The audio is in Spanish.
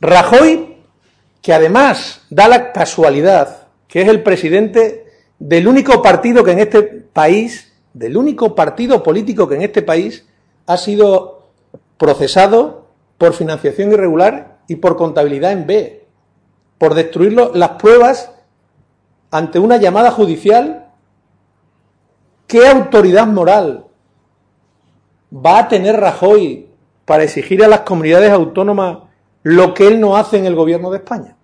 Rajoy, que además da la casualidad que es el presidente del único partido que en este país, del único partido político que en este país ha sido procesado por financiación irregular y por contabilidad en B, por destruir las pruebas ante una llamada judicial. ¿Qué autoridad moral va a tener Rajoy para exigir a las comunidades autónomas lo que él no hace en el gobierno de España?